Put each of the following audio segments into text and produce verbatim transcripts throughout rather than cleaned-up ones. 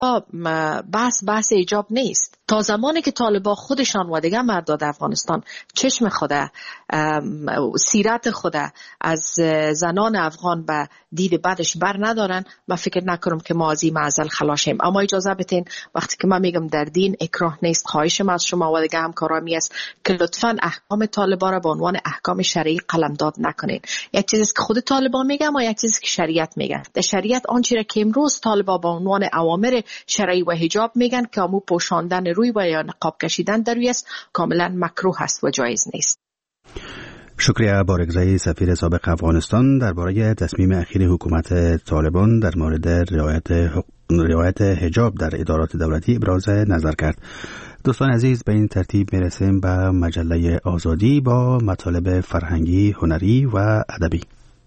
بحث بحث ایجاب نیست. تا زمانی که طالبان خودشان و دیگه مرداد افغانستان چشم خوده، سیرت خوده از زنان افغان به دید بعدش بر ندارن، من فکر نکنم که ما از این معضل خلاصیم. اما اجازه بدین وقتی که من میگم در دین اکراه نیست، خواهشم از شما و دیگه همکارامی است که لطفاً احکام طالبان را به عنوان احکام شرعی قلمداد نکنین. یک چیزی که خود طالبان میگن و یک چیزی که شریعت میگن. در شریعت آنچه را که امروز طالبان به عنوان اوامر شرعی و حجاب میگن که امو پوشاندن روی و یا نقاب کشیدن در روی است، کاملا مکروه است و جایز نیست. شکریه بارگزایی سفیر سابق افغانستان درباره تصمیم اخیر حکومت طالبان در مورد رعایت رعایت حجاب در ادارات دولتی ابراز نظر کرد. دوستان عزیز، به این ترتیب میرسیم به مجله آزادی با مطالب فرهنگی، هنری و ادبی.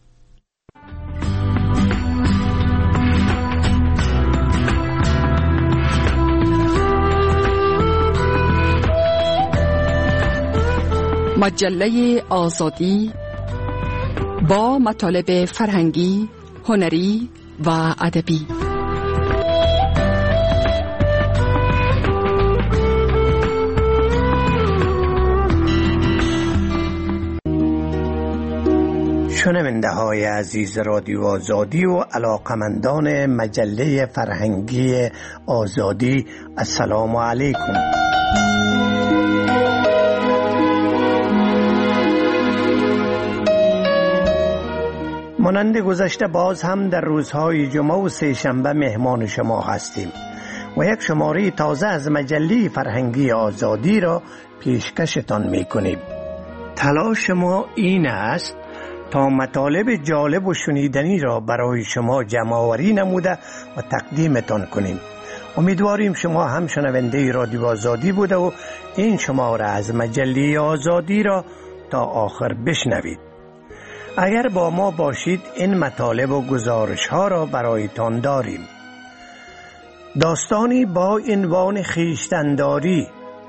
مجله آزادی با مطالب فرهنگی، هنری و ادبی. شنونده های عزیز رادیو آزادی و علاقمندان مجله فرهنگی آزادی، السلام علیکم. مانند گذشته باز هم در روزهای جمعه و سه شنبه مهمان شما هستیم و یک شماره تازه از مجله فرهنگی آزادی را پیشکشتان میکنیم. تلاش ما این است تا مطالب جالب و شنیدنی را برای شما جمع‌آوری نموده و تقدیمتان کنیم. امیدواریم شما هم شنونده رادیو آزادی بوده و این شماره از مجله آزادی را تا آخر بشنوید. اگر با ما باشید این مطالب و گزارش ها را برایتان داریم. داستانی با عنوان خویشتن‌داری،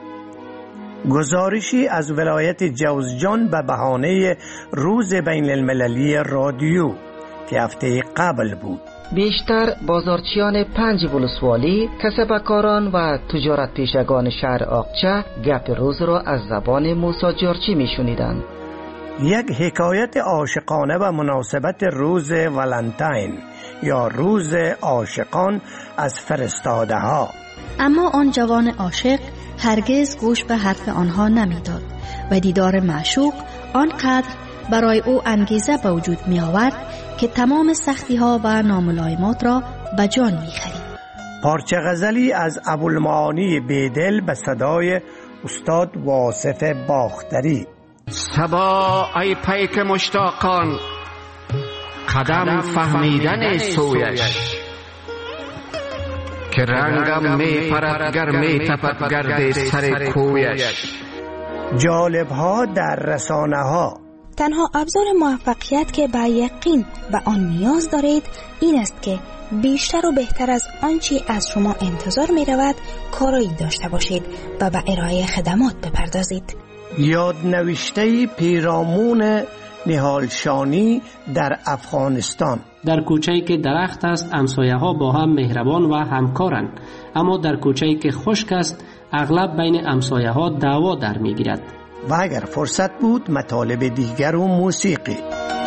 گزارشی از ولایت جوزجان به بهانه روز بین المللی رادیو که هفته قبل بود. بیشتر بازارچیان پنج ولسوالی، کسبکاران و تجارت پیشگان شهر آقچه گپ روز را از زبان موسی جارچی می شنیدند. یک حکایت عاشقانه و مناسبت روز ولنتاین یا روز عاشقان از فرستاده ها. اما آن جوان عاشق هرگز گوش به حرف آنها نمیداد و دیدار معشوق آنقدر برای او انگیزه به وجود می آورد که تمام سختی ها و ناملایمات را به جان می خرید. پارچه غزلی از ابوالمعانی بیدل به صدای استاد واصف باختری. صبا ای پیک مشتاقان، قدم فهمیدن سویش، که رنگم می پرد گر می تپد گرد سر کویش. جالب ها در رسانه ها. تنها ابزار موفقیت که با یقین به آن نیاز دارید این است که بیشتر و بهتر از آنچه از شما انتظار می رود کارایی داشته باشید و به ارائه خدمات بپردازید. یاد نوشته پیرامون نهالشانی در افغانستان. در کوچه‌ای که درخت است همسایه ها با هم مهربان و همکارند، اما در کوچه‌ای که خشک است اغلب بین همسایه ها دعوا در میگیرد. و اگر فرصت بود مطالب دیگر و موسیقی.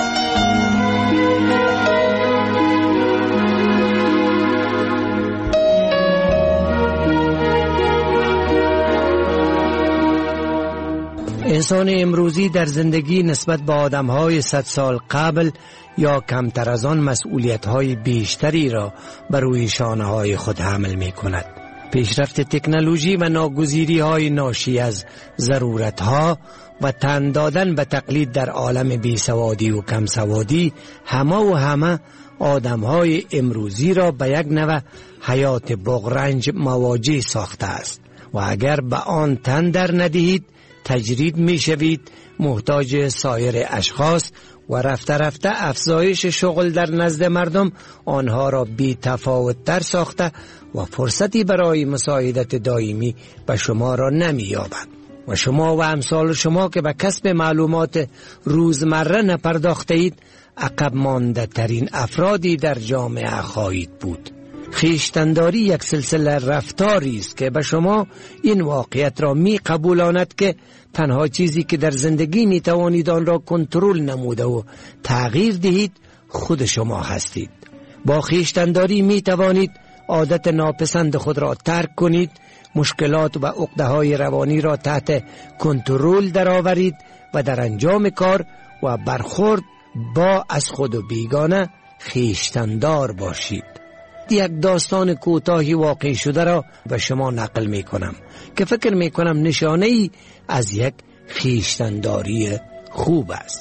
انسان امروزی در زندگی نسبت به آدم‌های صد سال قبل یا کمتر از آن مسئولیت‌های بیشتری را بر روی شانه‌های خود حمل می‌کند. پیشرفت تکنولوژی و ناگزیری‌های ناشی از ضرورت‌ها و تن دادن به تقلید در عالم بیسوادی و کمسوادی همه و همه آدم‌های امروزی را به یک نوع حیات بغرنج مواجه ساخته است و اگر به آن تن در ندهید تجرید می شوید محتاج سایر اشخاص و رفته رفته افزایش شغل در نزد مردم آنها را بی تفاوت تر ساخته و فرصتی برای مساعدت دائمی به شما را نمی یابد و شما و امثال شما که به کسب معلومات روزمره نپرداخته اید عقب مانده ترین افرادی در جامعه خواهید بود. خویشتنداری یک سلسله رفتاری است که به شما این واقعیت را می قبولاند که تنها چیزی که در زندگی می توانید آن را کنترل نموده و تغییر دهید خود شما هستید. با خویشتنداری می توانید عادت ناپسند خود را ترک کنید، مشکلات و عقده‌های روانی را تحت کنترل درآورید و در انجام کار و برخورد با از خود و بیگانه خویشتندار باشید. یک داستان کوتاهی واقع شده را به شما نقل می کنم که فکر می کنم نشانه ای از یک خویشتنداری خوب است.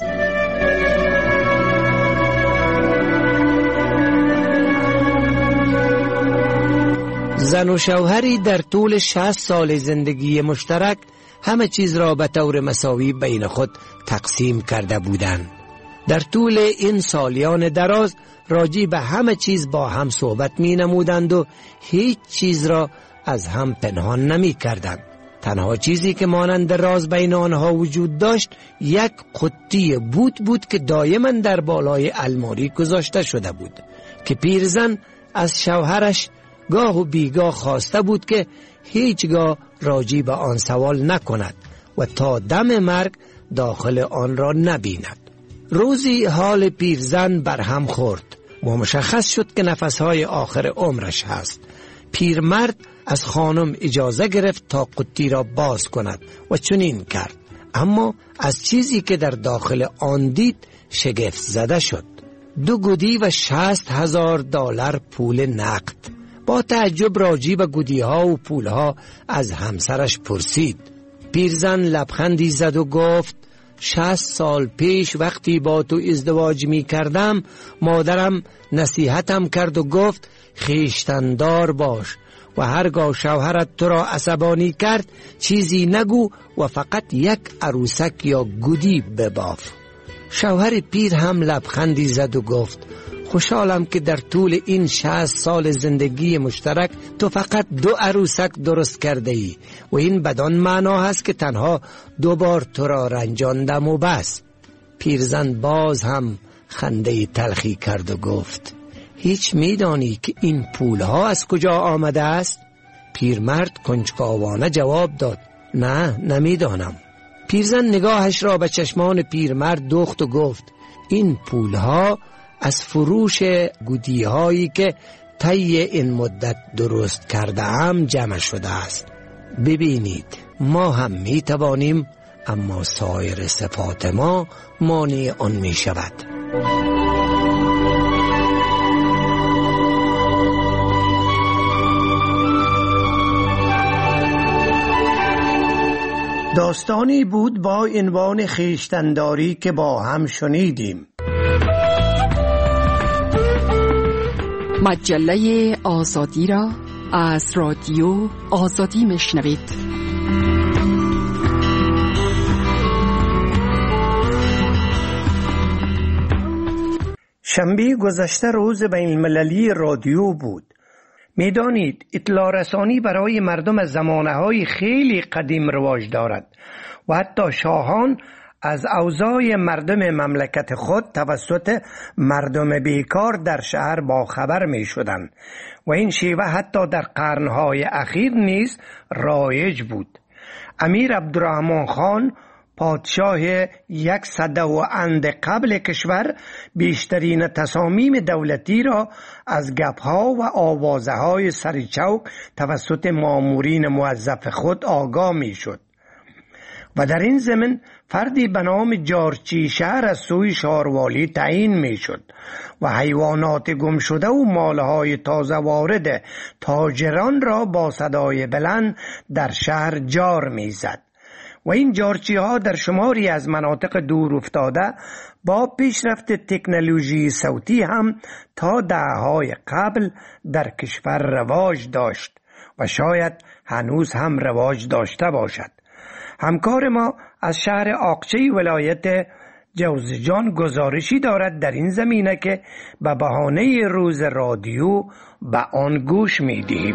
زن و شوهری در طول شصت سال زندگی مشترک همه چیز را به طور مساوی بین خود تقسیم کرده بودند. در طول این سالیان دراز راجی به همه چیز با هم صحبت می نمودند و هیچ چیز را از هم پنهان نمی کردند. تنها چیزی که مانند راز بین آنها وجود داشت یک قطی بود بود که دائما در بالای الماری گذاشته شده بود که پیرزن از شوهرش گاه و بیگاه خواسته بود که هیچگاه راجی به آن سوال نکند و تا دم مرگ داخل آن را نبیند. روزی حال پیرزن برهم خورد و مشخص شد که نفسهای آخر عمرش هست. پیرمرد از خانم اجازه گرفت تا قطی را باز کند و چنین کرد، اما از چیزی که در داخل آن دید شگفت زده شد. دو گودی و شصت هزار دلار پول نقد. با تعجب راجی به گودیها و پولها از همسرش پرسید. پیرزن لبخندی زد و گفت شصت سال پیش وقتی با تو ازدواج می کردم مادرم نصیحتم کرد و گفت خویشتندار باش و هرگاه شوهرت تو را عصبانی کرد چیزی نگو و فقط یک عروسک یا گودی بباف. شوهر پیر هم لبخندی زد و گفت خوشحالم که در طول این شصت سال زندگی مشترک تو فقط دو عروسک درست کرده ای و این بدان معنا هست که تنها دو بار تو را رنجاندم و بس. پیرزن باز هم خنده تلخی کرد و گفت هیچ میدانی که این پولها از کجا آمده است؟ پیرمرد کنجکاوانه جواب داد نه نمیدانم. پیرزن نگاهش را به چشمان پیرمرد دوخت و گفت این پولها از فروش گودی هایی که طی این مدت درست کرده هم جمع شده است. ببینید ما هم می توانیم اما سایر صفات ما مانع آن می شود. داستانی بود با عنوان خویشتنداری که با هم شنیدیم. مجله آزادی را از رادیو آزادی میشنوید. شنبه گذشته روز بین المللی رادیو بود. میدانید اطلاع رسانی برای مردم از زمانه‌های خیلی قدیم رواج دارد و حتی شاهان از اوضاع مردم مملکت خود توسط مردم بیکار در شهر با خبر می شدند و این شیوه حتی در قرنهای اخیر نیز رایج بود. امیر عبدالرحمن خان پادشاه یک سده و اند قبل کشور بیشترین تصامیم دولتی را از گپ‌ها و آوازه‌های سرچوک توسط مامورین موظف خود آگاه می شد و در این زمین فردی به نام جارچی شهر از سوی شاروالی تعیین می شد و حیوانات گم شده و مالهای تازه وارد تاجران را با صدای بلند در شهر جار می زد و این جارچی ها در شماری از مناطق دور افتاده با پیشرفت تکنولوژی صوتی هم تا دهه‌های قبل در کشور رواج داشت و شاید هنوز هم رواج داشته باشد. همکار ما از شهر آقچه ولایت جوزجان گزارشی دارد در این زمینه که به بهانه روز رادیو به آن گوش می دهیم.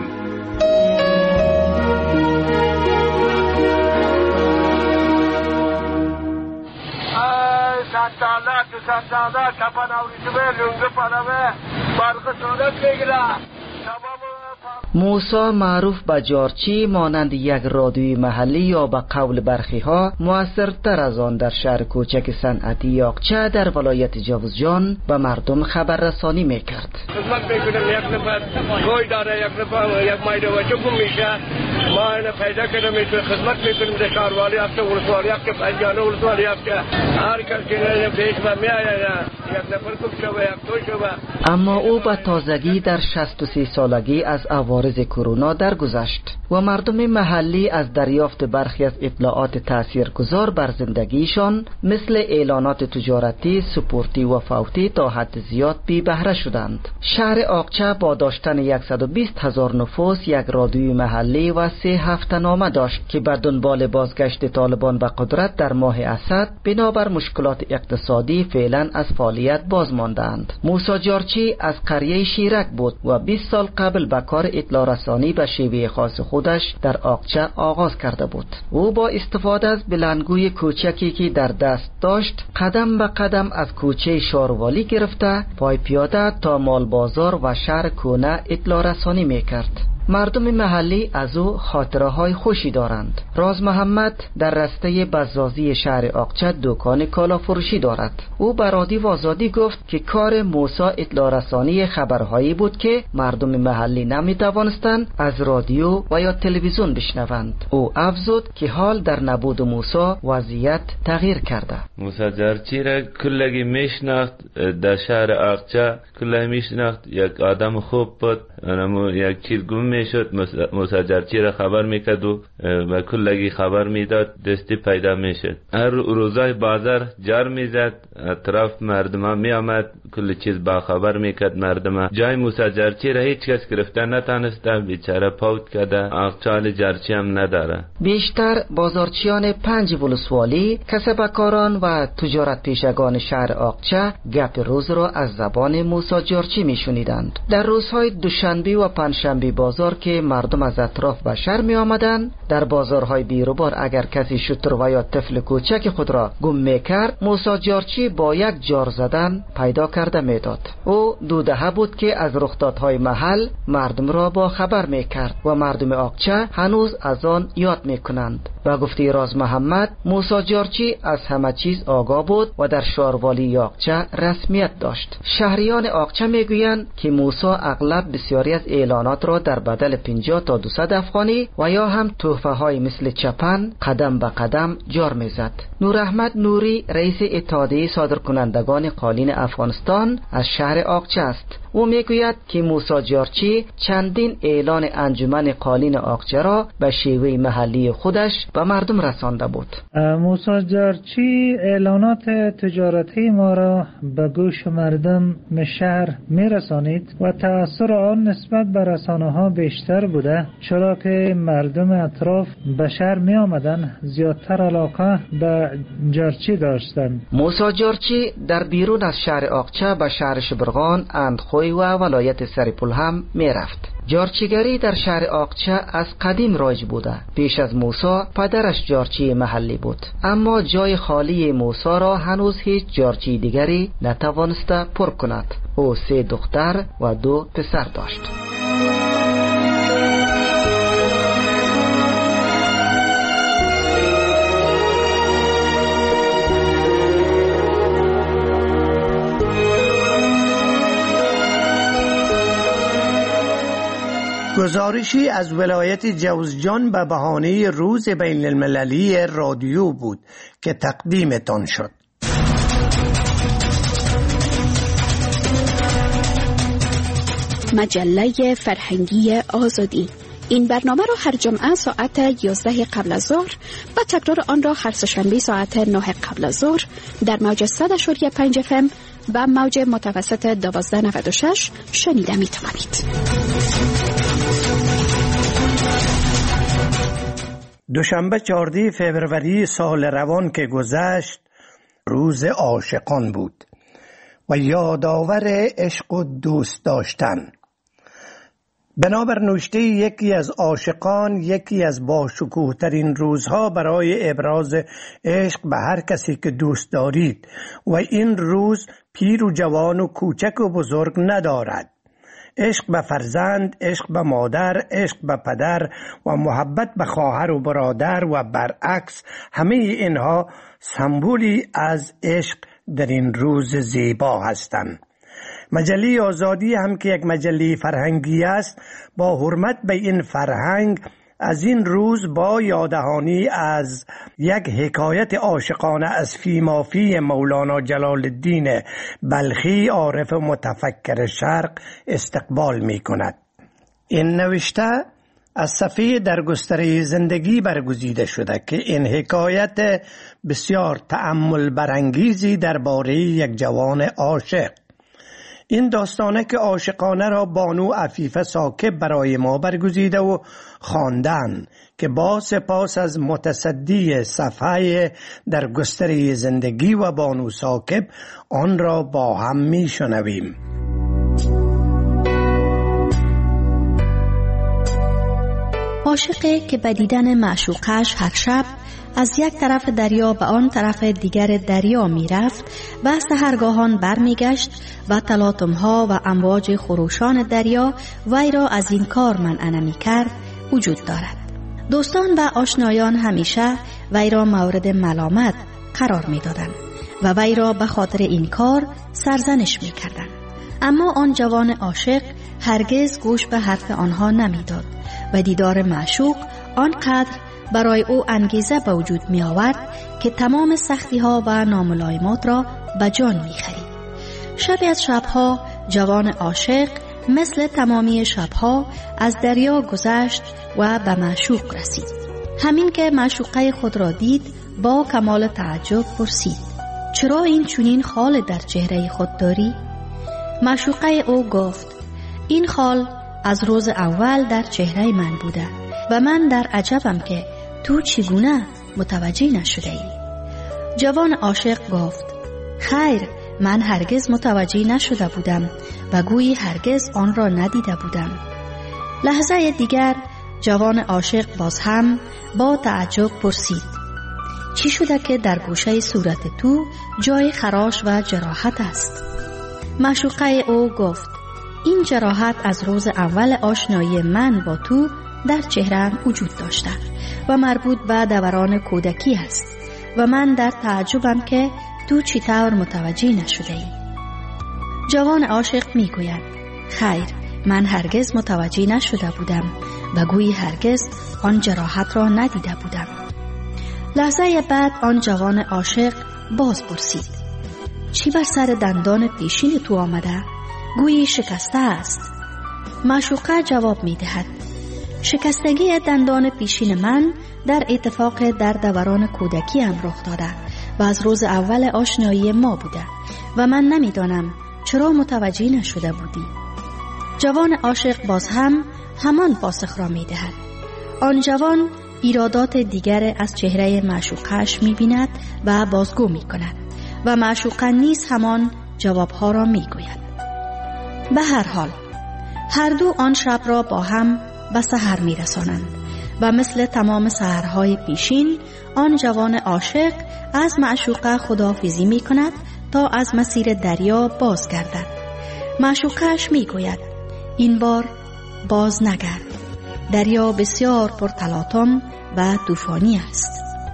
سنتاله تو سنتاله کپن آوریزه به لونگه پنمه برق صورت بگیره موسی معروف به جارچی مانند یک رادیوی محلی یا به قول برخی ها موثرتر از آن در شهر کوچک صنعتی یاقچه در ولایت جوزجان به مردم خبررسانی میکرد. خدمت میکنم، یک نفر گوی داره، یک نفر یک مایده وچه گم میشه، ما اینو پیدا کنیم میتونه خدمت میکنیم در شهروالی هفته ولسوالی هفته پنجانه ولسوالی هفته هر کس که پیش من میآید یک نفر گم شوه یک تو شوه. اما او به تازگی در شصت و سه سالگی از عوارض کرونا درگذشت و مردم محلی از دریافت برخی از اطلاعات تاثیرگذار بر زندگیشان مثل اعلانات تجارتی، سپورتی و فوتی تا حد زیاد بی بهره شدند. شهر آقچه با داشتن صد و بیست هزار نفوس یک رادیوی محلی و سه هفته نامه داشت که بر دنبال بازگشت طالبان به قدرت در ماه اسد بنابر مشکلات اقتصادی فعلا از فعالیت باز ماندند. موسی جارچی از قریه شیرک بود و بیست سال قبل به کار اطلاع رسانی به شیوه خاص خودش در آقچه آغاز کرده بود. او با استفاده از بلندگوی کوچکی که در دست داشت قدم به قدم از کوچه شاروالی گرفته پای پیاده تا مال بازار و شهر کونه اطلاع رسانی میکرد. مردم محلی از او خاطره های خوشی دارند. راز محمد در رسته بزازی شهر آقچه دکان کالا فروشی دارد. او به رادیو آزادی گفت که کار موسی اطلاع رسانی خبرهایی بود که مردم محلی نمی توانستند از رادیو و یا تلویزیون بشنوند. او افزود که حال در نبود موسی وضعیت تغییر کرده. موسی جارچی را کلگی میشناخت، در شهر آقچه کلگی میشناخت، یک آدم خوب بود، یک چیز گم میشد. موسی جارچی را خبر میکرد و به کلگی خبر میداد، دستی پیدا میشد. هر روزای بازار جار میزد، اطراف مردم می آمد، کل چیز با خبر میکرد مردم. جای موسی جارچی را هیچ کس گرفته نتانسته، بیچاره پوت کرده. آقچه جارچی هم نداره. بیشتر بازارچیان پنج ولسوالی، کسبکاران و تجارت پیشگان شهر آقچه گپ روز را از زبان موسی جارچی میشنیدند. در روزهای دوشنبه و پنجشنبه بازار که مردم از اطراف به شهر می آمدند، در بازارهای بیروبار اگر کسی شتر و یا طفل کوچک خود را گم می کرد، موسی جارچی با یک جار زدن پیدا کرده می داد. او دو دهه بود که از رخدادهای محل مردم را با خبر می کرد و مردم آقچه هنوز از آن یاد می کنند. با گفته راز محمد، موسی جارچی از همه چیز آگاه بود و در شهروالی آقچه رسمیت داشت. شهریان آقچه می گویند که موسی اغلب بسیاری از اعلانات را در بدل پنجاه تا دویست افغانی و یا هم تحفه های مثل چپن قدم به قدم جار میزد. نور احمد نوری رئیس اتحادیه صادرکنندگان قالین افغانستان از شهر آقچه است. او میگوید که موسی جارچی چندین اعلان انجمن قالین آقچه را به شیوه محلی خودش به مردم رسانده بود. موسی جارچی اعلانات تجارتی ما را به گوش مردم شهر میرسانید و تأثیر آن نسبت به رسانه ها بیشتر بوده، چرا که مردم اطراف به شهر می آمدن زیادتر علاقه به جارچی داشتند. موسی جارچی در بیرون از شهر آقچه به شهر شبرغان، اندخوی و ولایت سرپل هم می رفت. جارچیگری در شهر آقچه از قدیم رایج بوده. پیش از موسی پدرش جارچی محلی بود، اما جای خالی موسی را هنوز هیچ جارچی دیگری نتوانسته پر کند. او سه دختر و دو پسر داشت. گزارشی از ولایت جوزجان به بهانه روز بین المللی رادیو بود که تقدیمتان شد. مجله فرهنگی آزادی. این برنامه را هر جمعه ساعت یازده قبل از ظهر و تکرار آن را هر سه‌شنبه ساعت نه قبل از ظهر در موج صد و پنج اف ام و موج متوسط دوازده نود و شش شنیده می توانید. دوشنبه چهاردهم فوریه سال روان که گذشت روز عاشقان بود و یادآور عشق و دوست داشتن. بنابر نوشته یکی از عاشقان، یکی از باشکوه ترین روزها برای ابراز عشق به هر کسی که دوست دارید و این روز پیر و جوان و کوچک و بزرگ ندارد. عشق به فرزند، عشق به مادر، عشق به پدر و محبت به خواهر و برادر و برعکس، همه اینها سمبولی از عشق در این روز زیبا هستند. مجله آزادی هم که یک مجله فرهنگی است، با حرمت به این فرهنگ از این روز با یاددهانی از یک حکایت عاشقانه از فیمافی مولانا جلال الدین بلخی عارف متفکر شرق استقبال می کند. این نوشته از صفحه در گستره زندگی برگزیده شده که این حکایت بسیار تأمل برانگیزی درباره یک جوان عاشق. این داستانه که عاشقانه را بانو عفیفه ساکب برای ما برگزیده و خواندن که با سپاس از متصدی صفحه در گستره زندگی و بانو ساکب آن را با هم می شنویم. عاشقی که به دیدن معشوقش هر شب از یک طرف دریا به آن طرف دیگر دریا می رفت و سحرگاهان بر می گشت و تلاطم‌ها و امواج خروشان دریا وی را از این کار منع نمی کرد وجود دارد. دوستان و آشنایان همیشه وی را مورد ملامت قرار می دادند و وی را به خاطر این کار سرزنش می کردند. اما آن جوان عاشق هرگز گوش به حرف آنها نمی داد و دیدار معشوق آنقدر برای او انگیزه به وجود می آورد که تمام سختی ها و ناملایمات را به جان می خرید. شبی از شبها جوان عاشق مثل تمامی شبها از دریا گذشت و به معشوق رسید. همین که معشوقه خود را دید با کمال تعجب پرسید: چرا این چنین خال در چهره خود داری؟ معشوقه او گفت: این خال از روز اول در چهره من بوده و من در عجبم که تو چگونه متوجه نشده ای؟ جوان عاشق گفت: خیر، من هرگز متوجه نشده بودم و گویی هرگز آن را ندیده بودم. لحظه دیگر جوان عاشق باز هم با تعجب پرسید: چی شده که در گوشه صورت تو جای خراش و جراحت است؟ معشوقه او گفت: این جراحت از روز اول آشنایی من با تو در چهره‌ام وجود داشته و مربوط به دوران کودکی است و من در تعجبم که تو چطور متوجه نشده ای؟ جوان عاشق می گوید: خیر، من هرگز متوجه نشده بودم و گویی هرگز آن جراحت را ندیده بودم. لحظه بعد آن جوان عاشق باز پرسید: چی بر سر دندان پیشین تو آمده؟ گویی شکسته است. معشوقه جواب می دهد: شکستگی دندان پیشین من در اتفاق در دوران کودکی هم رخ داده و از روز اول آشنایی ما بوده و من نمیدانم چرا متوجه نشده بودی. جوان عاشق باز هم همان پاسخ را می دهد. آن جوان ایرادات دیگر از چهره معشوقش می بیند و بازگو می کند و معشوقه نیز همان جوابها را می گوید. به هر حال هر دو آن شب را با هم به سحر می رسانند و مثل تمام سحرهای پیشین آن جوان عاشق از معشوقه خداحافظی می کند تا از مسیر دریا باز گردد. معشوقهش می گوید: این بار باز نگرد، دریا بسیار پرتلاطم و طوفانی است.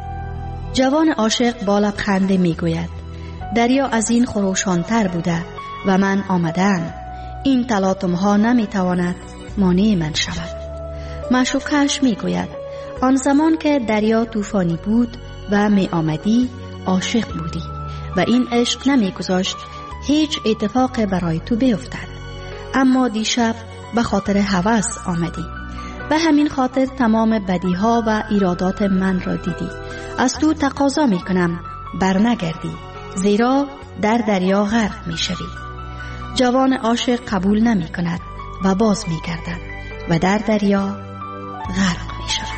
جوان عاشق با لبخند می گوید: دریا از این خروشانتر بوده و من آمدم. این تلاطم ها نمی تواند مانع من شود. معشوقهش می گوید: آن زمان که دریا طوفانی بود و می آمدی عاشق بودی و این عشق نمی گذاشت هیچ اتفاق برای تو بیفتد، اما دیشب به خاطر هوس آمدی. به همین خاطر تمام بدیها و ایرادات من را دیدی. از تو تقاضا می کنم برنگردی، زیرا در دریا غرق می شوی. جوان عاشق قبول نمی کند و باز می گردد و در دریا غرق می شود.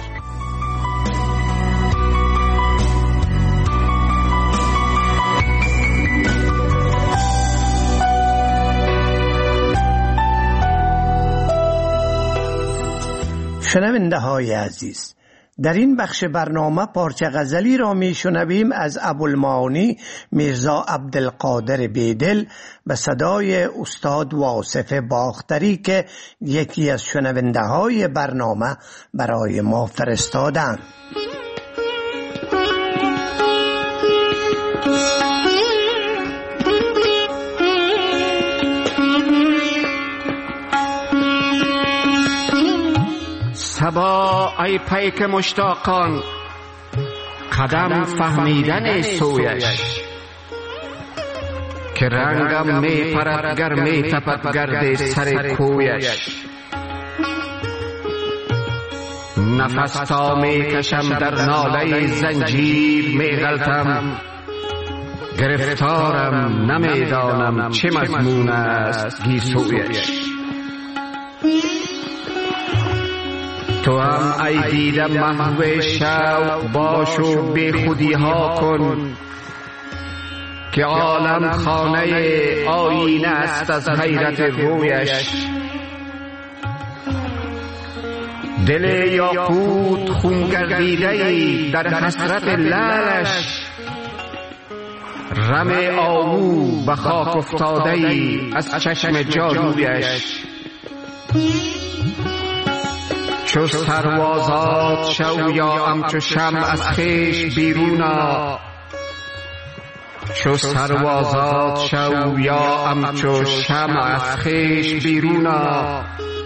شنونده های عزیز، در این بخش برنامه پارچه غزلی را می شنویم از ابوالمعانی میرزا عبدالقادر بیدل به صدای استاد واصف باختری که یکی از شنونده های برنامه برای ما فرستادند. صبا ای پیک مشتاقان، قدم فهمیدن سویش، که رنگم می پرد گر می تپد گرد سر کویش. نفس تا می کشم در ناله زنجیر می غلطم، گرفتارم نمیدانم چه مضمون است گیسویش. تو هم ای دیده محو شوق باش و بی خودی ها کن، که عالم خانه آینه است از حیرت رویش. دل یاقوت خون گردیده در حسرت لالش، رم آهو به خاک افتاده از چشم جادویش. چو سروازات شو یا همچو شمع از خویش بیرونا، چو سروازات شو یا همچو شمع از خویش بیرونا.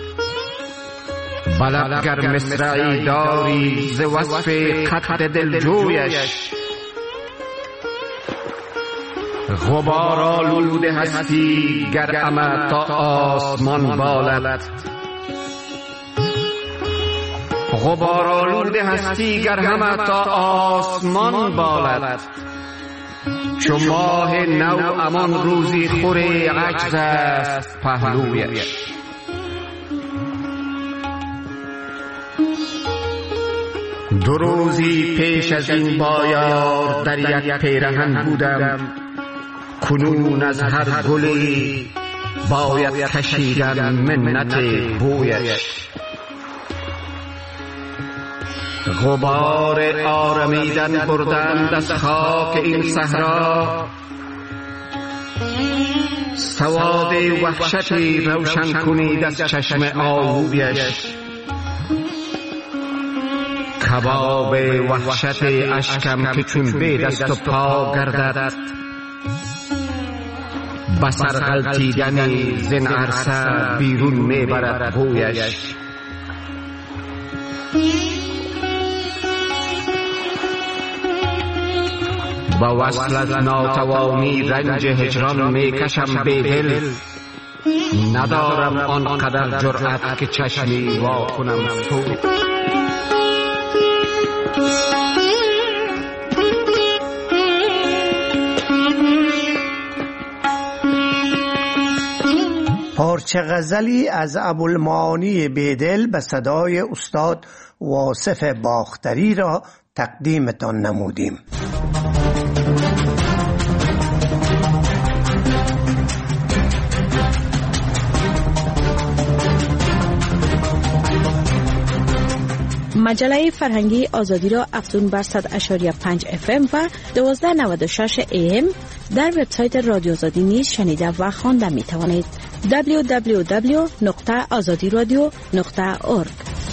بلب گر مصرعی داری ز وصف خط دلجویش، غبار آلوده هستی گر همه تا آسمان بالد. غبار آلوده هستی گر همه تا آسمان بالد. چو ماه نو امان روزی خور عجز است پهلویش. دو روزی پیش از این بایار در یک پیرهن بودم، کنون از هر گلی باید کشیدن منت بویش. غبار آرمیدن بردند از خاک این صحرا، سواد وحشتی روشن کنید از چشم آهویش. کباب وحشت اشکم که چون به دست و پا گردد، بسر غلطیدن زن عرصه بیرون میبرد بویش. با وصل از ناتوانی رنج هجران می کشم بیدل، ندارم آنقدر جرأت که چشمی وا کنم سوی. پارچه غزلی از ابوالمعانی بیدل به صدای استاد واصف باختری را تقدیمتان نمودیم. مجله فرهنگی آزادی را افزون بر صد اشاری پنج اف ام و دوازده نود و شش ای ام در وبسایت رادیو آزادی نیز شنیده و خوانده می توانید. دبلیو دبلیو دبلیو نقطه آزادی رادیو نقطه اورگ.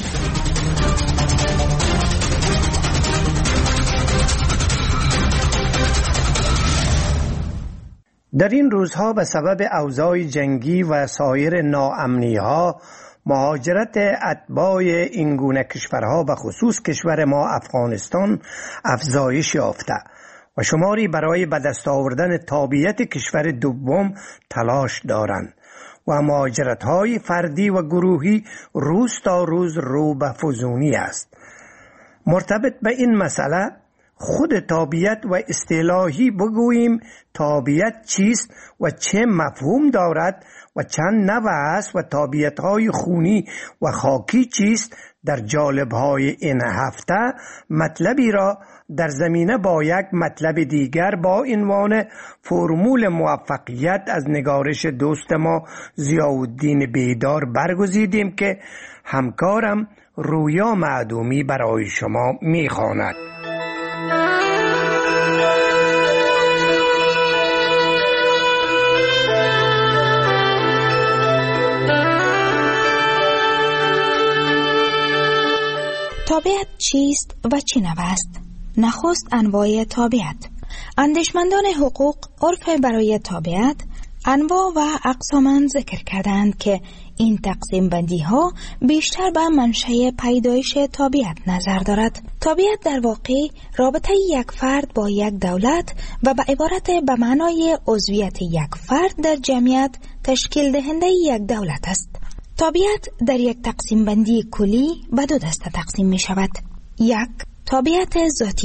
در این روزها به سبب اوضاع جنگی و سایر ناامنی‌ها مهاجرت اتباع این گونه کشورها به خصوص کشور ما افغانستان افزایش یافته و شماری برای به دست آوردن تابعیت کشور دوم تلاش دارند و مهاجرت‌های فردی و گروهی روز تا روز رو به فزونی است. مرتبط به این مسئله خود تابعیت و اصطلاحی بگوییم تابعیت چیست و چه مفهوم دارد و چند نوع است و تابعیت‌های خونی و خاکی چیست. در جالب‌های این هفته مطلبی را در زمینه با یک مطلب دیگر با عنوان فرمول موفقیت از نگارش دوست ما ضیاءالدین بیدار برگزیدیم که همکارم رویا معدومی برای شما میخواند. تابعیت چیست و چی نوع است؟ نخست انواع تابعیت. اندیشمندان حقوق عرف برای تابعیت انواع و اقسام ذکر کردند که این تقسیم بندی ها بیشتر به منشأ پیدایش تابعیت نظر دارد. تابعیت در واقع رابطه یک فرد با یک دولت و به عبارت به معنای عضویت یک فرد در جمعیت تشکیل دهنده یک دولت است. تابعیت در یک تقسیم بندی کلی به دو دسته تقسیم می شود. یک، تابعیت ذاتی.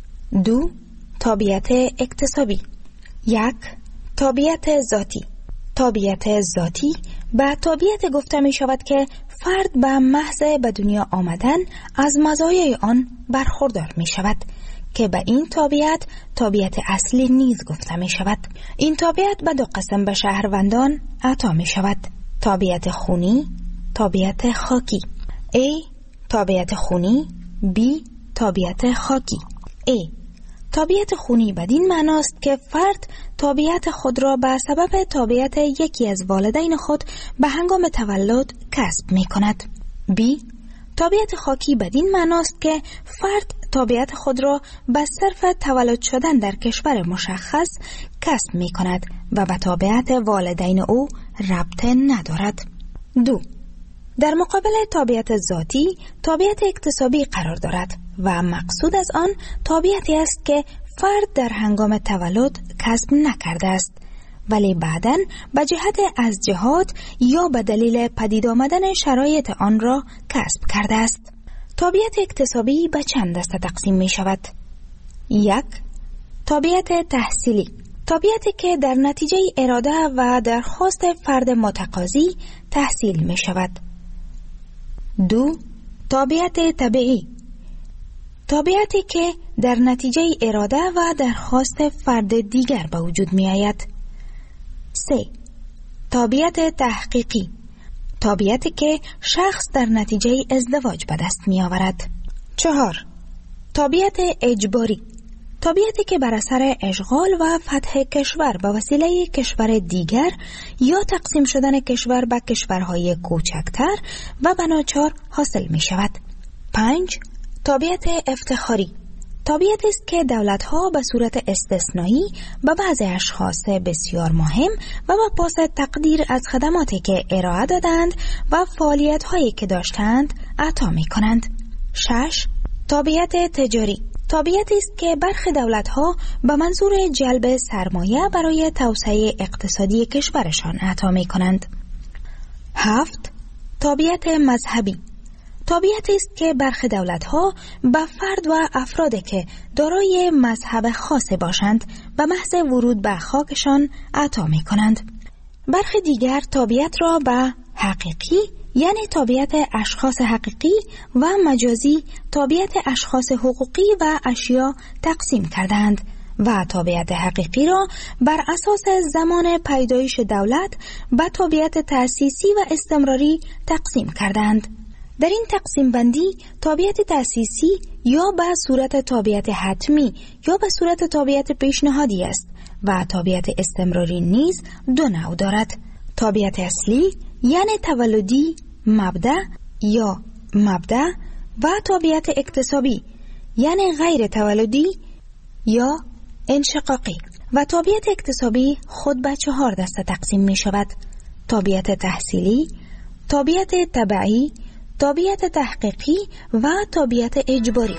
دو، تابعیت اکتسابی. یک، تابعیت ذاتی. تابعیت ذاتی به تابعیت گفته می شود که فرد به محض به دنیا آمدن از مزایای آن برخوردار می شود که به این تابعیت تابعیت اصلی نیز گفته می شود. این تابعیت به دو قسم به شهروندان عطا می شود: تابعیت خونی، تابعیت خاکی. A. تابعیت خونی. B. تابعیت خاکی. A. تابعیت خونی بدین معناست که فرد تابعیت خود را به سبب تابعیت یکی از والدین خود به هنگام تولد کسب می کند. B. تابعیت خاکی بدین معناست که فرد تابعیت خود را به صرف تولد شدن در کشور مشخص کسب می کند و به تابعیت والدین او ربط ندارد. دو. در مقابل تابعیت ذاتی، تابعیت اکتسابی قرار دارد و مقصود از آن تابعیتی است که فرد در هنگام تولد کسب نکرده است ولی بعداً به جهت از جهاد یا به دلیل پدید آمدن شرایط آن را کسب کرده است. تابعیت اکتسابی به چند دسته تقسیم می شود. یک، تابعیت تحصیلی. تابعیتی که در نتیجه اراده و درخواست فرد متقاضی تحصیل می شود. دو، تابعیت طبیعی. تابعیتی که در نتیجه اراده و درخواست فرد دیگر به وجود می آید. سه، تابعیت تحقیقی. تابعیتی که شخص در نتیجه ازدواج به دست می آورد. چهار، تابعیت اجباری. تابعیتی که بر اثر اشغال و فتح کشور به وسیله کشور دیگر یا تقسیم شدن کشور به کشورهای کوچکتر و بناچار حاصل می شود. پنج، تابعیت افتخاری. تابعیتی است که دولت‌ها به صورت استثنایی به بعضی اشخاص بسیار مهم و با پاس تقدیر از خدماتی که ارائه دادند و فعالیت‌هایی که داشتند عطا می‌کنند. شش، تابعیت تجاری. تابعیتی است که برخی دولت‌ها به منظور جلب سرمایه برای توسعه اقتصادی کشورشان عطا می‌کنند. هفت، تابعیت مذهبی. تابعیتی است که برخی دولت‌ها به فرد و افرادی که دارای مذهب خاصی باشند به محض ورود به خاکشان عطا می‌کنند. برخی دیگر تابعیت را به حقیقی یعنی تابعیت اشخاص حقیقی و مجازی تابعیت اشخاص حقوقی و اشیا تقسیم کردند و تابعیت حقیقی را بر اساس زمان پیدایش دولت به تابعیت تأسیسی و استمراری تقسیم کردند. در این تقسیم بندی تابعیت تأسیسی یا به صورت تابعیت حتمی یا به صورت تابعیت پیشنهادی است و تابعیت استمراری نیز دو نوع دارد: تابعیت اصلی یعنی تولدی مبدأ یا مبدأ و تابعیت اکتسابی یعنی غیر تولدی یا انشقاقی. و تابعیت اکتسابی خود به چهار دسته تقسیم می شود: تابعیت تحصیلی، تابعیت تبعی، تابعیت تحقیقی و تابعیت اجباری.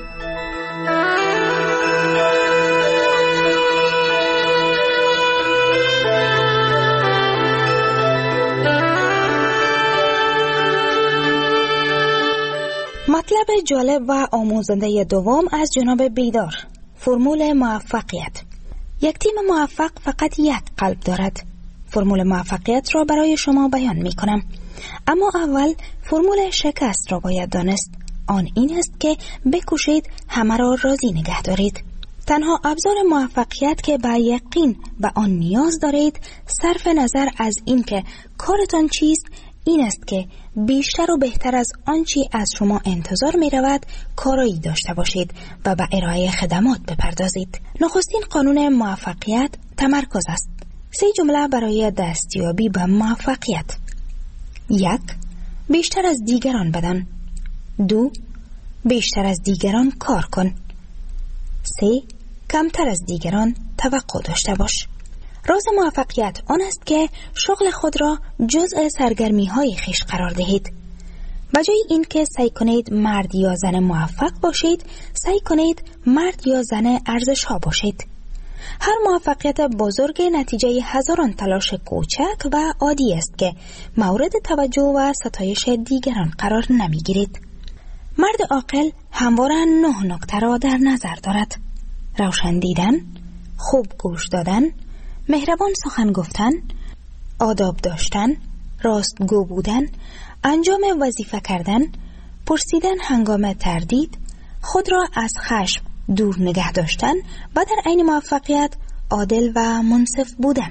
مطلب جالب و آموزنده دوم از جناب بیدار: فرمول موفقیت. یک تیم موفق فقط یک قلب دارد. فرمول موفقیت را برای شما بیان می کنم، اما اول فرمول شکست را باید دانست. آن این است که بکوشید همه را راضی نگه دارید. تنها ابزار موفقیت که به یقین به آن نیاز دارید صرف نظر از این که کارتان چیست این است که بیشتر و بهتر از آنچه از شما انتظار می رود کارایی داشته باشید و به ارائه خدمات بپردازید. نخستین قانون موفقیت تمرکز است. سه جمله برای دستیابی به موفقیت. یک، بیشتر از دیگران بدان. دو، بیشتر از دیگران کار کن. سه، کمتر از دیگران توقع داشته باش. راز موفقیت آن است که شغل خود را جزء سرگرمی های خویش قرار دهید. بجای این که سعی کنید مرد یا زن موفق باشید، سعی کنید مرد یا زن ارزش ها باشید. هر موفقیت بزرگ نتیجه هزاران تلاش کوچک و عادی است که مورد توجه و ستایش دیگران قرار نمی گیرید. مرد عاقل همواره نه نکته را در نظر دارد: روشن دیدن، خوب گوش دادن، مهربان سخن گفتن، آداب داشتن، راستگو بودن، انجام وظیفه کردن، پرسیدن هنگام تردید، خود را از خشم دور نگه داشتن و در عین موفقیت عادل و منصف بودن.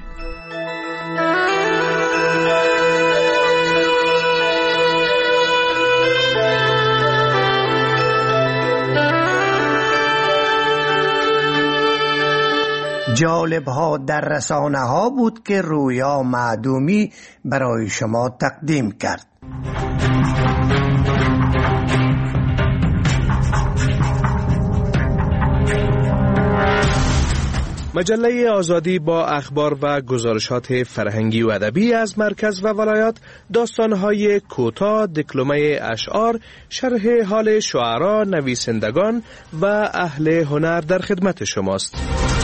جالب ها در رسانه ها بود که رویا معدومی برای شما تقدیم کرد. مجله آزادی با اخبار و گزارشات فرهنگی و ادبی از مرکز و ولایات، داستان‌های کوتاه، دکلمه اشعار، شرح حال شعرا، نویسندگان و اهل هنر در خدمت شماست.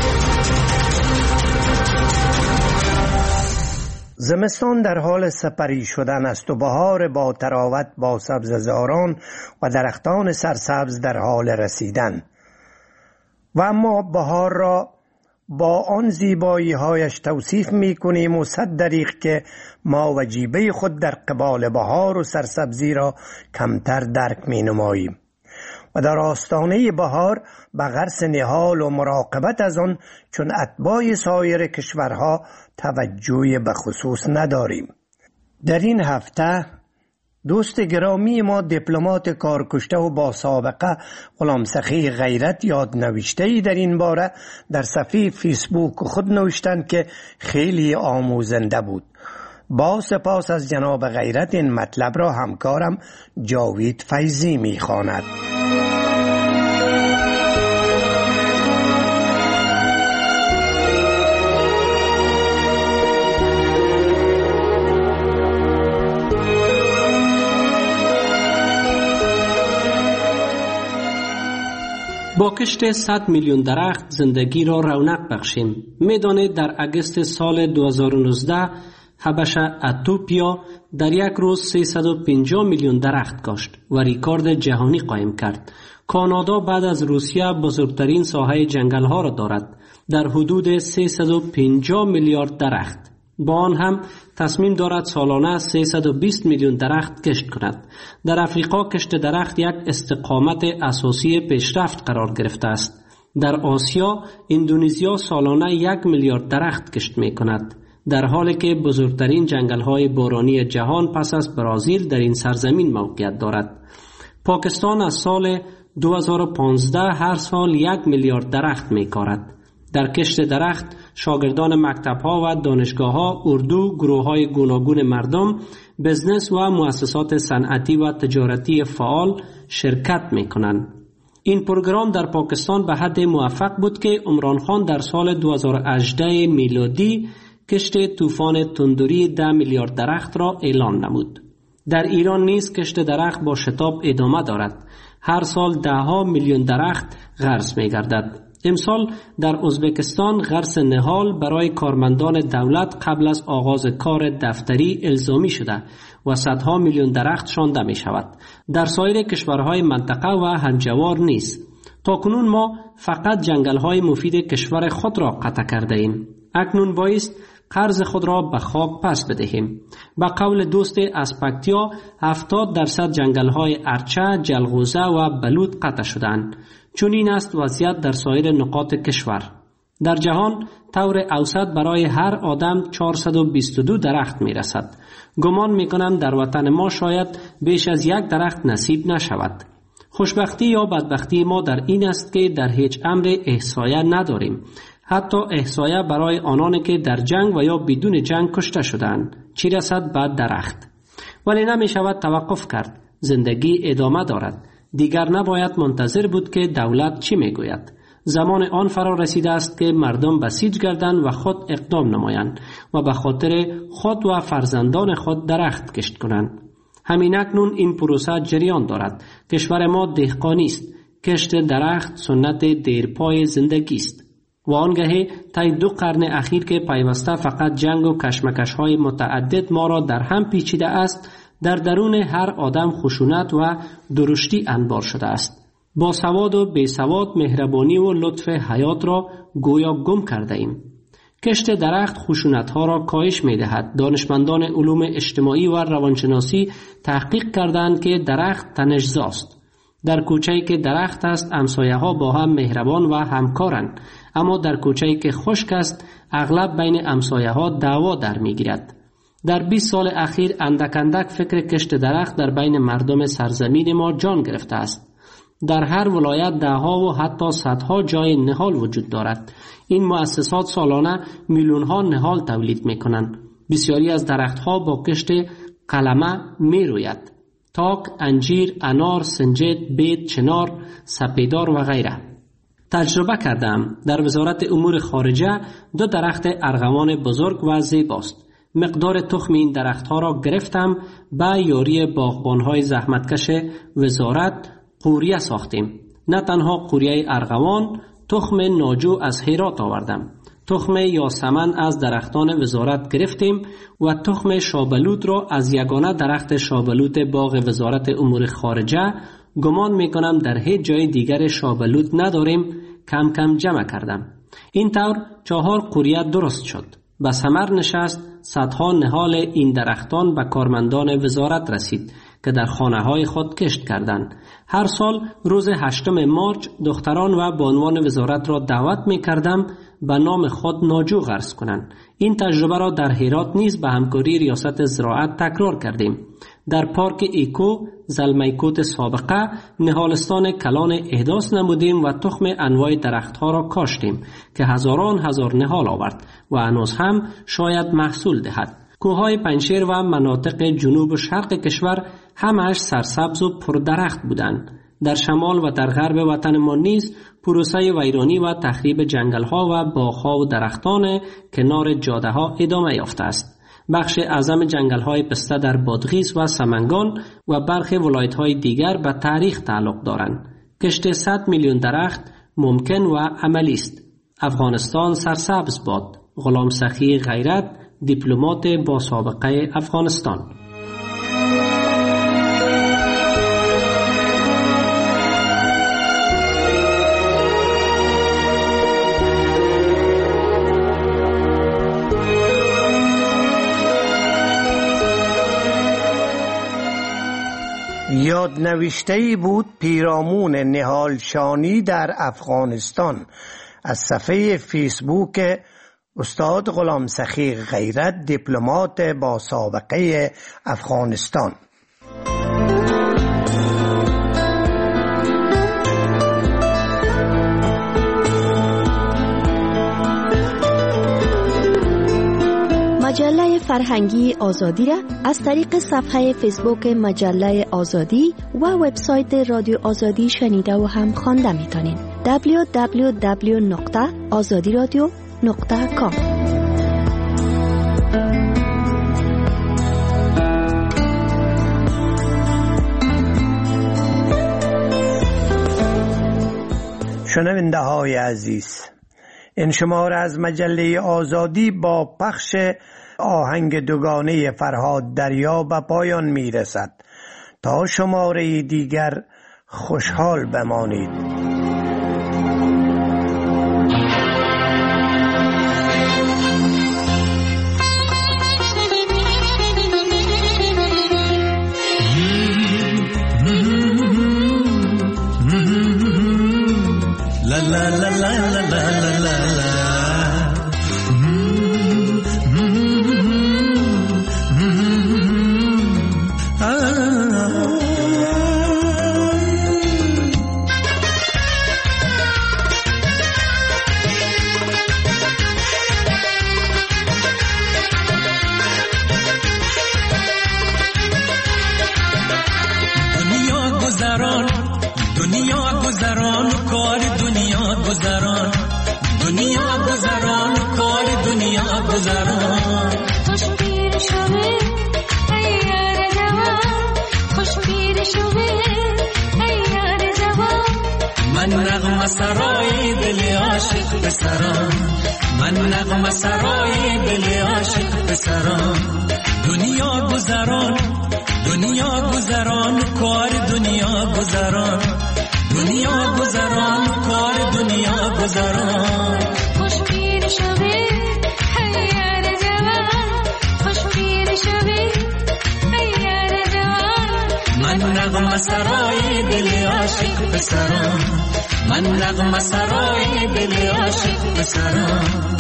زمستان در حال سپری شدن است و بهار با تراوت با سبززاران و درختان سرسبز در حال رسیدن. و اما بهار را با آن زیبایی هایش توصیف می کنیم و صد دریغ که ما وجیبه خود در قبال بهار و سرسبزی را کمتر درک می نماییم و در آستانه بهار به غرس نهال و مراقبت از آن چون اتباع سایر کشورها توجه به خصوص نداریم. در این هفته دوست گرامی ما دیپلمات کارکشته و با سابقه غلامسخی غیرت یاد نوشته‌ای در این باره در صفحه فیسبوک خود نوشتند که خیلی آموزنده بود. با سپاس از جناب غیرت این مطلب را همکارم جاوید فیضی می‌خواند. با کشت صد میلیون درخت زندگی را رونق بخشیم. میدانید در اگست سال دو هزار و نوزده حبشه اتوپیا در یک روز سیصد و پنجاه میلیون درخت کاشت و ریکورد جهانی قایم کرد. کانادا بعد از روسیه بزرگترین ساحه جنگل ها را دارد در حدود سیصد و پنجاه میلیارد درخت. با آن هم تصمیم دارد سالانه سیصد و بیست میلیون درخت کشت کند. در افریقا کشت درخت یک استقامت اساسی پیشرفت قرار گرفته است. در آسیا اندونزیا سالانه یک میلیارد درخت کشت می کند، در حالی که بزرگترین جنگل های بارانی جهان پس از برزیل در این سرزمین موقعیت دارد. پاکستان از سال دو هزار و پانزده هر سال یک میلیارد درخت می کارد. در کشت درخت شاگردان مکتب‌ها و دانشگاه‌ها، اردو، گروه‌های گوناگون مردم، بزنس و مؤسسات صنعتی و تجارتی فعال شرکت می‌کنند. این پروگرام در پاکستان به حد موفق بود که عمران خان در سال دو هزار و هجده میلادی کشت طوفان تندری ده میلیارد درخت را اعلان نمود. در ایران نیز کشت درخت با شتاب ادامه دارد. هر سال ده ها میلیون درخت غرس می‌گردد. امسال در ازبکستان غرس نهال برای کارمندان دولت قبل از آغاز کار دفتری الزامی شده و صدها میلیون درخت شانده می شود. در سایر کشورهای منطقه و هنجوار نیست. تاکنون ما فقط جنگل‌های مفید کشور خود را قطع کرده ایم. اکنون بایست قرض خود را به خاک پس بدهیم. با قول دوست اسپکتیا هفتاد درصد جنگل‌های ارچه، جلغوزه و بلوط قطع شدند. چون این است وضعیت در سایر نقاط کشور. در جهان طور اوسط برای هر آدم چهارصد و بیست و دو درخت می رسد. گمان می کنم در وطن ما شاید بیش از یک درخت نصیب نشود. خوشبختی یا بدبختی ما در این است که در هیچ امر احصایه نداریم. حتی احصایه برای آنانی که در جنگ و یا بدون جنگ کشته شدند. چی رسد به درخت؟ ولی نمی شود توقف کرد. زندگی ادامه دارد. دیگر نباید منتظر بود که دولت چی می گوید. زمان آن فرا رسیده است که مردم بسیج گردند و خود اقدام نمایند و به خاطر خود و فرزندان خود درخت کشت کنند. همین اکنون این پروسه جریان دارد. کشور ما دهقانی است. کشت درخت سنت دیرپای زندگی است. و آنگهی طی دو قرن اخیر که پیوسته فقط جنگ و کشمکش های متعدد ما را در هم پیچیده است، در درون هر آدم خشونت و درشتی انبار شده است. با سواد و بی سواد مهربانی و لطف حیات را گویا گم کرده ایم. کشت درخت خشونت ها را کاهش می دهد. دانشمندان علوم اجتماعی و روانشناسی تحقیق کردند که درخت تنش‌زاست. در کوچه‌ای که درخت است امسایه ها با هم مهربان و همکارند، اما در کوچه‌ای که خشک است اغلب بین امسایه ها دعوا در می گیرد. در بیست سال اخیر اندک اندک فکر کشت درخت در بین مردم سرزمین ما جان گرفته است. در هر ولایت ده ها و حتی صدها جای نهال وجود دارد. این مؤسسات سالانه میلیون ها نهال تولید می کنند. بسیاری از درخت ها با کشت قلمه می روید. تاک، انجیر، انار، سنجد، بید، چنار، سپیدار و غیره. تجربه کردم. در وزارت امور خارجه دو درخت ارغوان بزرگ و زیباست. مقدار تخم این درخت ها را گرفتم، به یاری باغبان های زحمتکش وزارت قوریه ساختیم. نه تنها قوریه ارغوان، تخم ناجو از هرات آوردم. تخم یاسمن از درختان وزارت گرفتیم و تخم شابلوت را از یگانه درخت شابلوت باغ وزارت امور خارجه، گمان می کنم در هیچ جای دیگر شابلوت نداریم، کم کم جمع کردم. این طور چهار قوریه درست شد. به ثمر نشست. صدها نهال این درختان به کارمندان وزارت رسید که در خانه های خود کشت کردند. هر سال روز هشتم مارچ دختران و بانوان وزارت را دعوت می کردم به نام خود ناجو غرس کنند. این تجربه را در هرات نیز به همکاری ریاست زراعت تکرار کردیم. در پارک ایکو زلمیکوت سابقه نهالستان کلان احداث نمودیم و تخم انواع درختها را کاشتیم که هزاران هزار نهال آورد و هنوز هم شاید محصول دهد. کوههای پنجشیر و مناطق جنوب و شرق کشور همش سرسبز و پردرخت بودند. در شمال و در غرب وطن ما نیز پروسه ویرانی و تخریب جنگل‌ها و باغ‌ها و درختان کنار جاده‌ها ادامه یافته است. بخش اعظم جنگل‌های پسته در بادغیس و سمنگان و برخی ولایت‌های دیگر به تاریخ تعلق دارند. کشت صد میلیون درخت ممکن و عملی است. افغانستان سرسبز باد. غلام سخی غیرت، دیپلمات با سابقه افغانستان. یاد نوشته‌ای بود پیرامون نهالشانی در افغانستان از صفحه فیسبوک استاد غلام سخی غیرت، دیپلمات با سابقه افغانستان. مجله فرهنگی آزادی را از طریق صفحه فیسبوک مجله آزادی و وبسایت رادیو آزادی شنیده و هم خوانده میتونید. دبلیو دبلیو دبلیو نقطه آزادی رادیو نقطه کام. شنونده های عزیز، این شماره از مجله آزادی با پخش آهنگ دوگانه فرهاد دریا به پایان می رسد. تا شماره دیگر خوشحال بمانید. La la la la la la la la. دنیا گذران و کار دنیا گذران، دنیا گذران و کار دنیا گذران. خوش پیر شوی ای یار جوان، خوش پیر شوی ای یار جوان. من نغمه سرای دل عاشق پسران، من نغمه سرای دل عاشق پسران. دنیا گذران، دنیا گذران کار دنیا گذران، دنیا گذران کار دنیا گذران. خوش پیر شوی ای یار جوان، خوش پیر شوی ای یار جوان. من نغمه سرای دل عاشق پسران، من نغمه سرای دل عاشق پسران.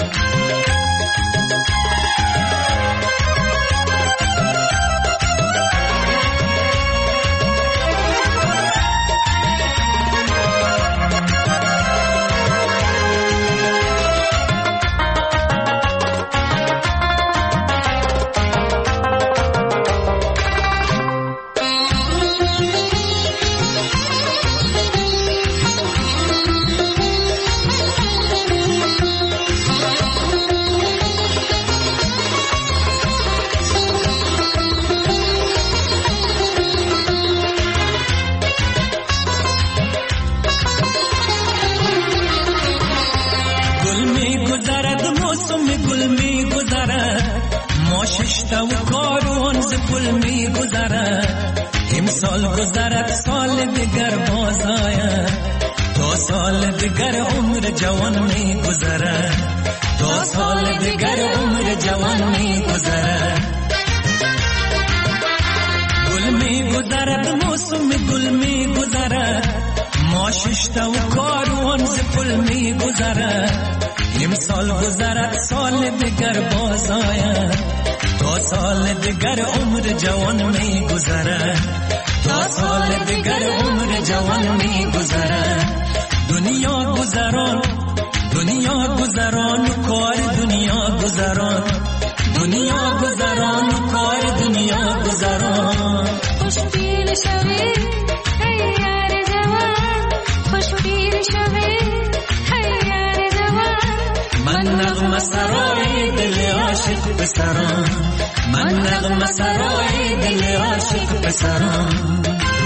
ششتا و کاروان ز گل می گذرد، امسال گذرد سال دیگر باز آید، تا سال دیگر عمر جوان می گذرد، تا سال دیگر عمر جوان می گذرد. گل می گذرد موسم گل می گذرد، ما ششتا و کاروان ز گل می گذرد، امسال گذرد سال دیگر باز آید، تا سال دیگر عمر جوان می گذرد، تا سال دیگر عمر جوان می گذرد. دنیا گذران، دنیا گذران کار دنیا گذران، دنیا گذران کار دنیا گذران. خوش پیر شوی ای یار جوان، خوش پیر شوی ای یار جوان. من نغمه سرای دل عاشق پسران، من نغمه سرای دل عاشق پسران.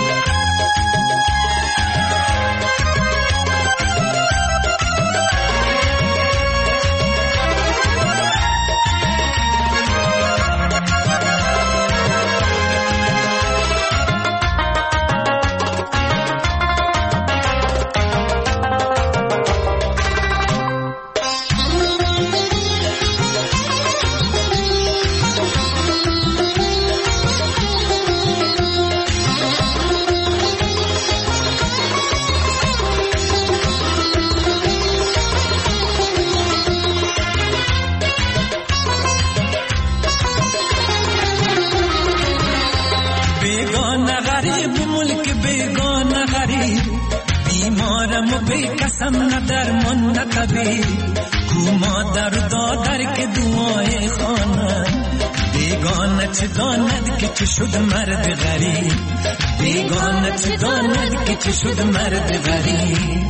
قسم ندر من نتبی کو مادر دادر که دعای خانه، بیگانه چه داند که چه شد مرد غریب، بیگانه چه داند که چه شد مرد غریب.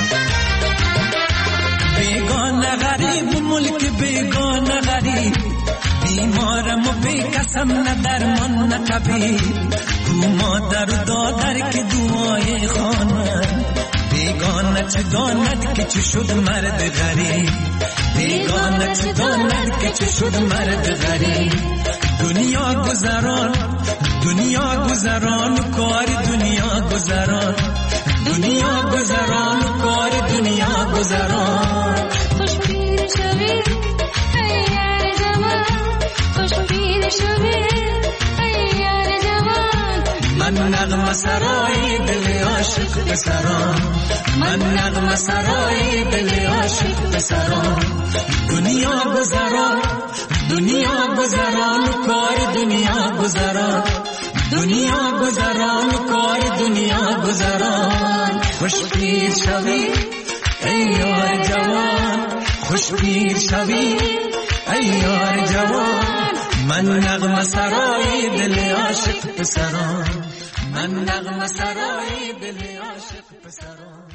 بیگانه غریب ملک بیگانه غریب، بیمارم و بی قسم ندر من نتبی کو مادر دادر که دعای خانه، بیگانه چه داند که چه شد مرد غریب، بیگانه چه داند که چه شد مرد غریب. دنیا گذران، دنیا گذران کار دنیا گذران، دنیا گذران کار دنیا گذران. خوش پیر شوی ای یار جوان، خوش پیر شوی ای یار جوان. من نغمه سرای دل عاشق پسران، من نغمه سرای دل عاشق پسران. دنیا گذران، دنیا گذران کار دنیا گذران، دنیا گذران کار دنیا گذران. خوش پیر شوی ای یار جوان، خوش پیر شوی ای یار جوان. من نغمه سرای دل عاشق پسران، من نغمه سرای دل عاشق پسران